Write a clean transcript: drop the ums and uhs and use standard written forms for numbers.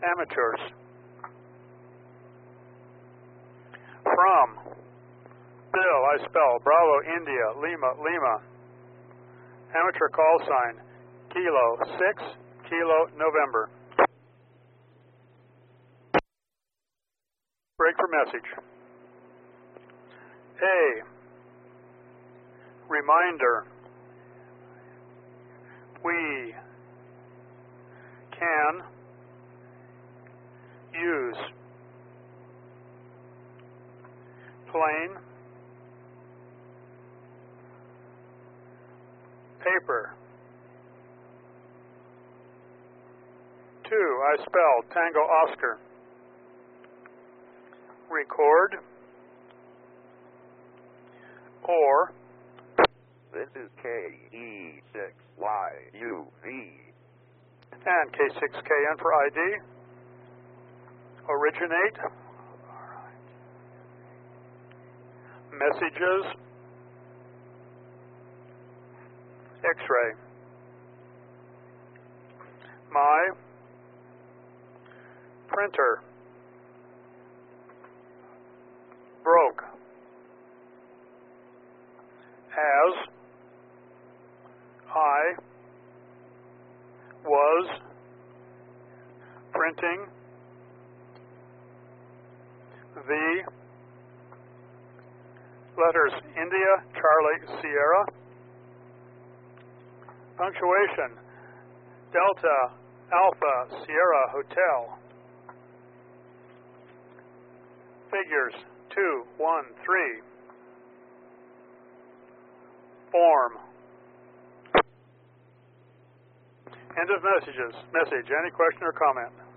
amateurs. From Bill, I spell Bravo, India, Lima, Lima. Amateur call sign Kilo 6, Kilo, November. Break for message. A. Reminder. We can use plain paper. 2. I spell Tango Oscar. Record or This is KE6YUV. and K6KN for ID. Originate. Messages. X-ray. My printer broke as I was printing the letters India, Charlie, Sierra. Punctuation, Delta, Alpha, Sierra, Hotel. Figures, 2, 1, 3. Form. End of messages. Message. Any question or comment?